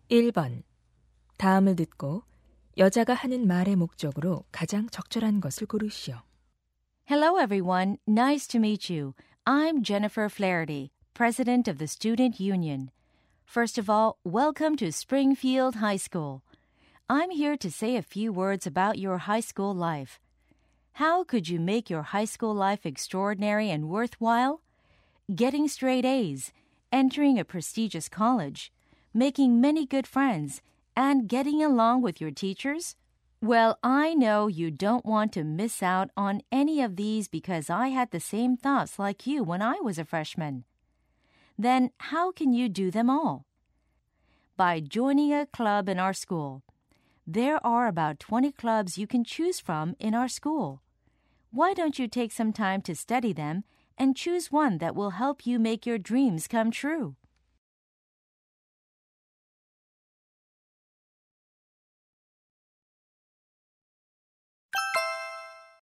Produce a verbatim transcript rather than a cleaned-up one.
일 번. 다음을 듣고 여자가 하는 말의 목적으로 가장 적절한 것을 고르시오. Hello, everyone. Nice to meet you. I'm Jennifer Flaherty, president of the Student Union. First of all, welcome to Springfield High School. I'm here to say a few words about your high school life. How could you make your high school life extraordinary and worthwhile? Getting straight A's, entering a prestigious college, making many good friends, and getting along with your teachers? Well, I know you don't want to miss out on any of these because I had the same thoughts like you when I was a freshman. Then how can you do them all? By joining a club in our school. There are about twenty clubs you can choose from in our school. Why don't you take some time to study them and choose one that will help you make your dreams come true?